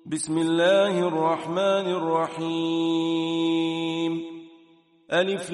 بسم الله الرحمن الرحيم. ألف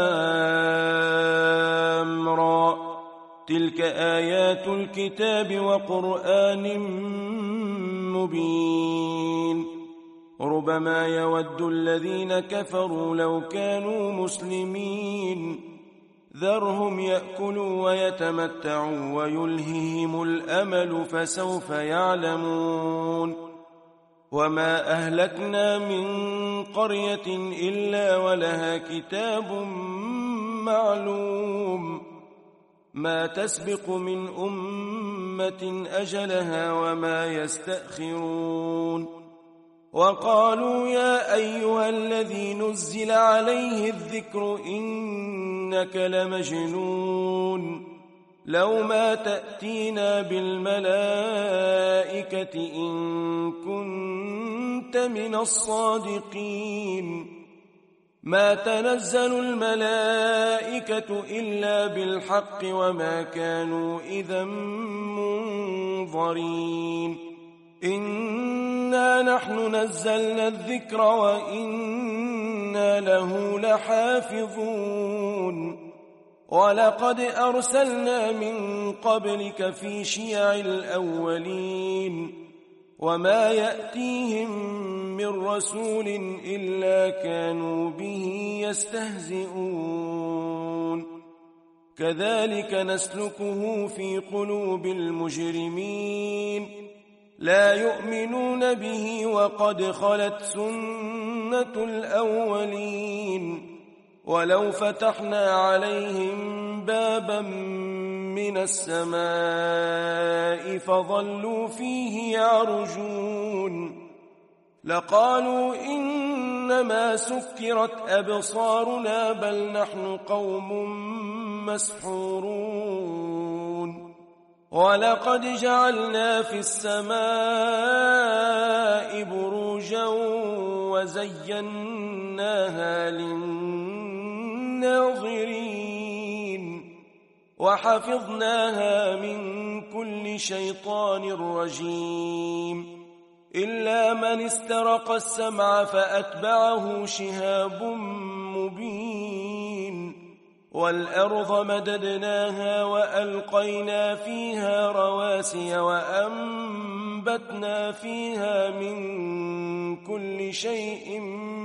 لام را، تلك آيات الكتاب وقرآن مبين. ربما يود الذين كفروا لو كانوا مسلمين، ذرهم يأكلوا ويتمتعوا ويلههم الأمل فسوف يعلمون. وما أهلكنا من قرية إلا ولها كتاب معلوم، ما تسبق من أمة أجلها وما يستأخرون. وقالوا يا أيها الذي نزل عليه الذكر إنك لمجنون، لو ما تأتينا بالملائكة إن كنت من الصادقين. ما تنزل الملائكة إلا بالحق وما كانوا إذا منظرين. إنا نحن نزلنا الذكر وإنا له لحافظون. ولقد أرسلنا من قبلك في شيع الأولين، وما يأتيهم من رسول إلا كانوا به يستهزئون. كذلك نسلكه في قلوب المجرمين، لا يؤمنون به وقد خلت سنة الأولين. ولو فتحنا عليهم بابا من السماء فظلوا فيه يعرجون لقالوا إنما سكرت أبصارنا بل نحن قوم مسحورون. ولقد جعلنا في السماء بروجا وزيناها للناظرين وحفظناها من كل شيطان رجيم إلا من استرق السمع فأتبعه شهاب مبين. والأرض مددناها وألقينا فيها رواسي وأنبتنا فيها من كل شيء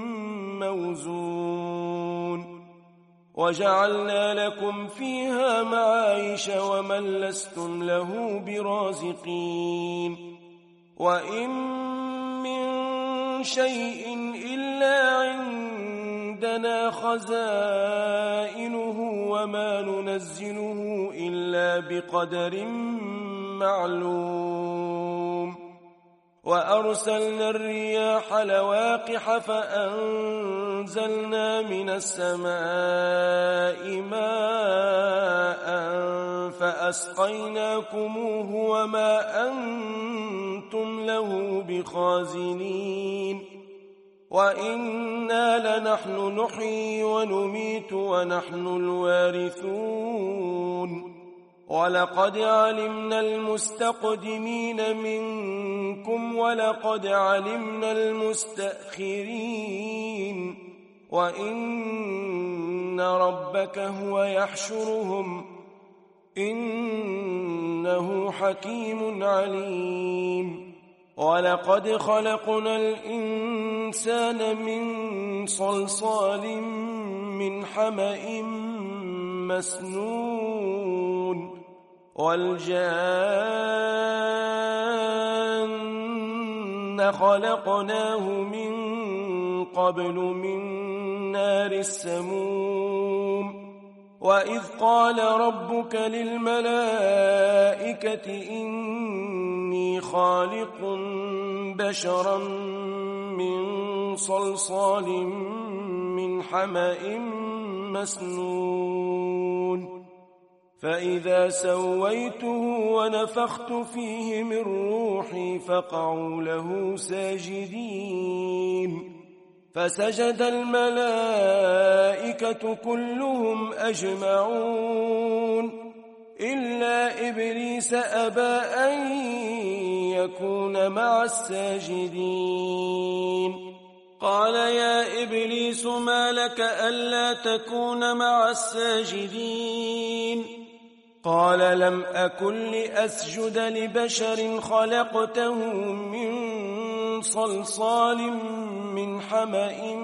موزون. وجعلنا لكم فيها معايش ومن لستم له برازقين. وإن من شيء إلا عندنا خزائنه وما ننزله إلا بقدر معلوم. وأرسلنا الرياح لواقح فأنزلنا من السماء ماء فأسقيناكموه وما أنتم له بخازنين. وإنا لنحن نحيي ونميت ونحن الوارثون. ولقد علمنا المستقدمين منكم ولقد علمنا المستأخرين. وإن ربك هو يحشرهم إنه حكيم عليم. ولقد خلقنا الإنسان من صلصال من حمأ مسنون. والجان خلقناه من قبل من نار السموم. وإذ قال ربك للملائكة إني خالق بشرا من صلصال من حمأ مسنون. فإذا سويته ونفخت فيه من روحي فقعوا له ساجدين. فسجد الملائكة كلهم أجمعون إلا إبليس أبى أن يكون مع الساجدين قال يا إبليس ما لك ألا تكون مع الساجدين قال لم أكن لأسجد لبشر خلقته من صلصال من حمأ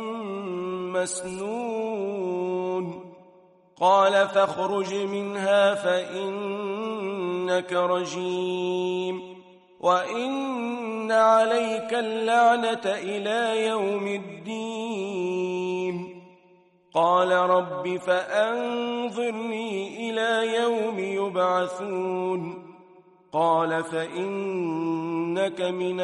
مسنون قال فاخرج منها فإنك رجيم وإن عليك اللعنة إلى يوم الدين قال رب فأنظرني إلى يوم يبعثون قال فإنك من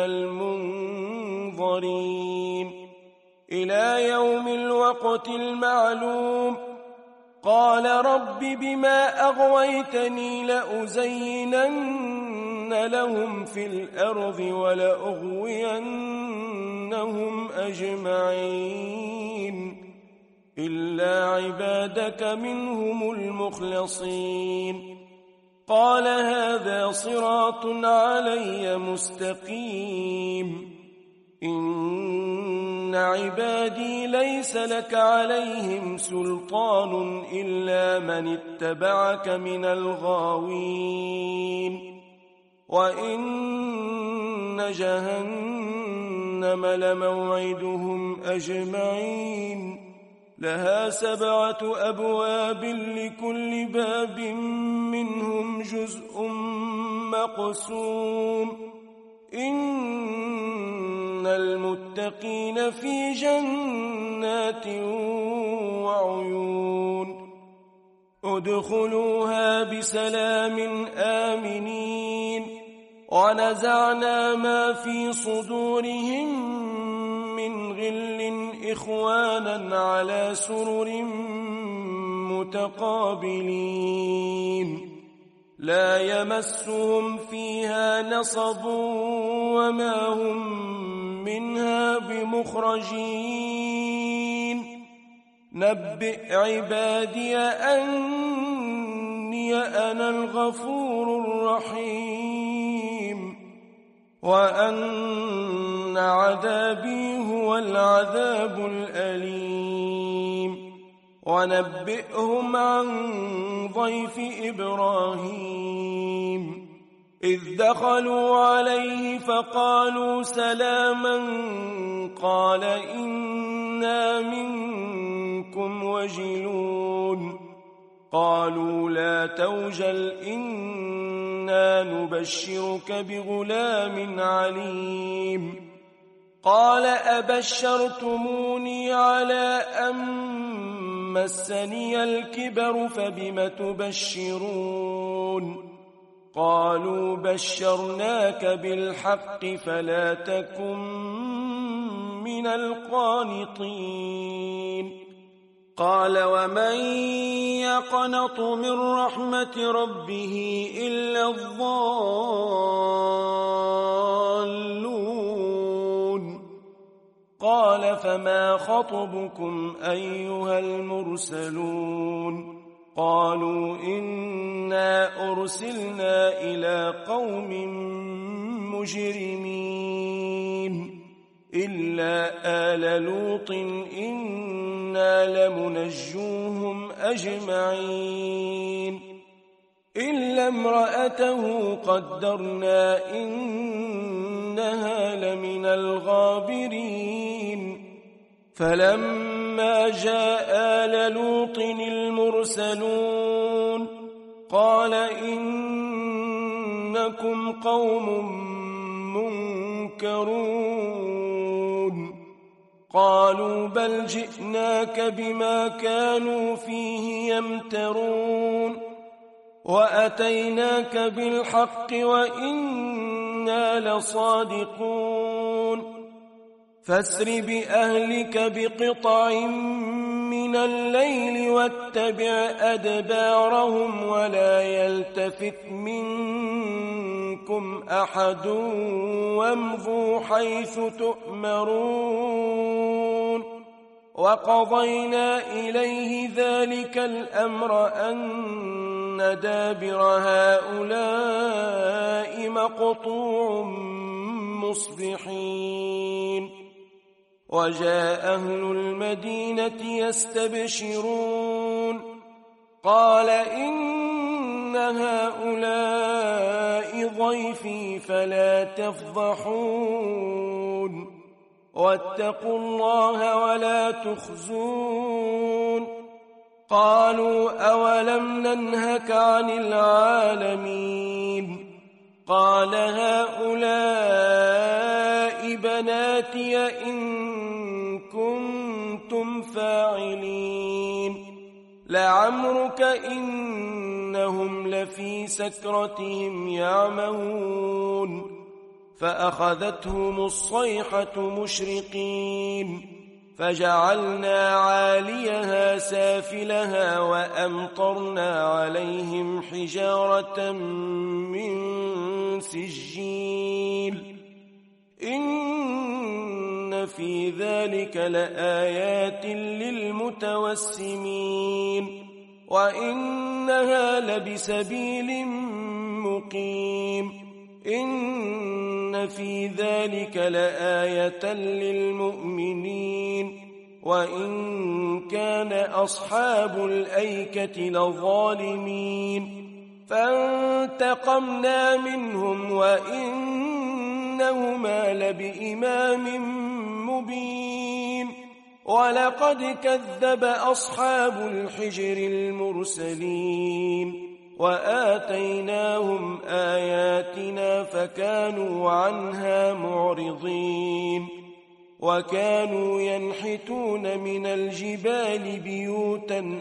المنظرين إلى يوم الوقت المعلوم قال رب بما أغويتني لأزينن لهم في الأرض ولأغوينهم أجمعين إلا عبادك منهم المخلصين قال هذا صراط علي مستقيم إن عبادي ليس لك عليهم سلطان إلا من اتبعك من الغاوين وإن جهنم لموعدهم أجمعين لها 7 أبواب لكل باب منهم جزء مقسوم إن المتقين في جنات وعيون ادخلوها بسلام آمنين ونزعنا ما في صدورهم من غل إخوانا على سرر متقابلين لا يمسهم فيها نصب وما هم منها بمخرجين نبئ عبادي أني أنا الغفور الرحيم وأن عذابي هو العذاب الأليم ونبئهم عن ضيف إبراهيم إذ دخلوا عليه فقالوا سلاما قال إنا منكم وجلون قالوا لا توجل إنا نبشرك بغلام عليم قال أبشرتموني على أن مسني الكبر فبم تبشرون قالوا بشرناك بالحق فلا تكن من القانطين قال ومن يقنط من رحمة ربه إلا الضالون قال فما خطبكم أيها المرسلون قالوا إنا أرسلنا إلى قوم مجرمين إلا آل لوط إنا لمنجوهم أجمعين إلا امرأته قدرنا إنها لمن الغابرين فلما جاء آل لوط المرسلون قال إنكم قوم منكرون قالوا بل جئناك بما كانوا فيه يمترون وأتيناك بالحق وإنا لصادقون فاسر بأهلك بقطع من الليل واتبع أدبارهم ولا يلتفت منكم أحد وامضوا حيث تؤمرون وقضينا إليه ذلك الأمر أن دابر هؤلاء مقطوع مصبحين وجاء أهل المدينة يستبشرون قال إن هؤلاء ضيفي فلا تفضحون واتقوا الله ولا تخزون قالوا أولم ننهك عن العالمين قال هؤلاء بناتي إن كنتم فاعلين لعمرك إنهم لفي سكرتهم يعمهون فأخذتهم الصيحة مشرقين فجعلنا عاليها سافلها وأمطرنا عليهم حجارة من سجيل إن في ذلك لآيات للمتوسمين وإنها لبسبيل مقيم إن في ذلك لآية للمؤمنين وإن كان أصحاب الأيكة لظالمين فانتقمنا منهم وإنهما لبإمام مبين ولقد كذب أصحاب الحجر المرسلين وآتيناهم آياتنا فكانوا عنها معرضين وكانوا ينحتون من الجبال بيوتا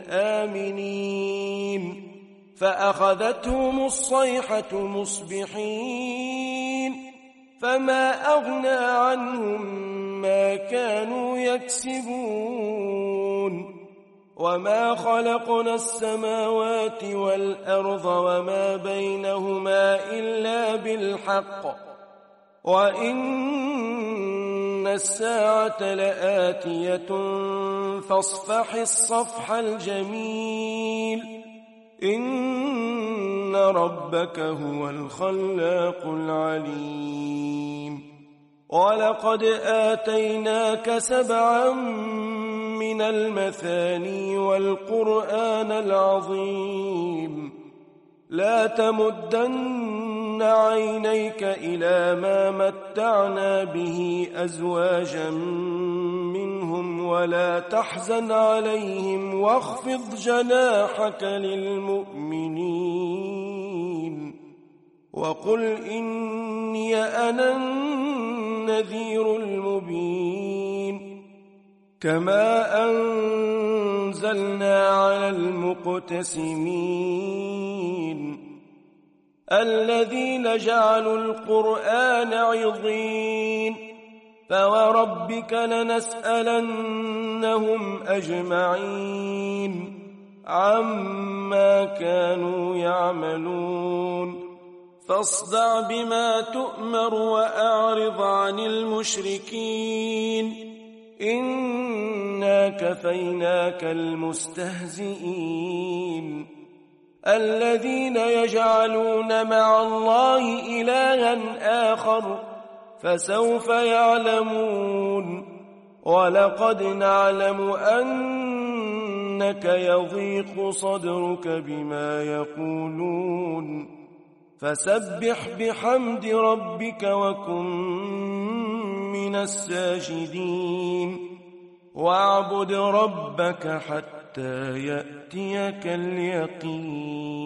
آمنين فأخذتهم الصيحة مصبحين فما أغنى عنهم ما كانوا يكسبون وما خلقنا السماوات والأرض وما بينهما إلا بالحق وإن الساعة لآتية فاصفح الصفح الجميل إن ربك هو الخلاق العليم ولقد آتيناك 7 من المثاني والقرآن العظيم لا تمدن عينيك إلى ما متعنا به أزواجا منهم ولا تحزن عليهم واخفض جناحك للمؤمنين وقل إني أنا النذير المبين كما أنزلنا على المقتسمين الذين جعلوا القرآن عضين فوربك لنسألنهم أجمعين عما كانوا يعملون فاصدع بما تؤمر وأعرض عن المشركين إنا كفيناك المستهزئين الذين يجعلون مع الله إلها آخر فسوف يعلمون ولقد نعلم أنك يضيق صدرك بما يقولون فسبح بحمد ربك وكن من الساجدين واعبد ربك حتى يأتيك اليقين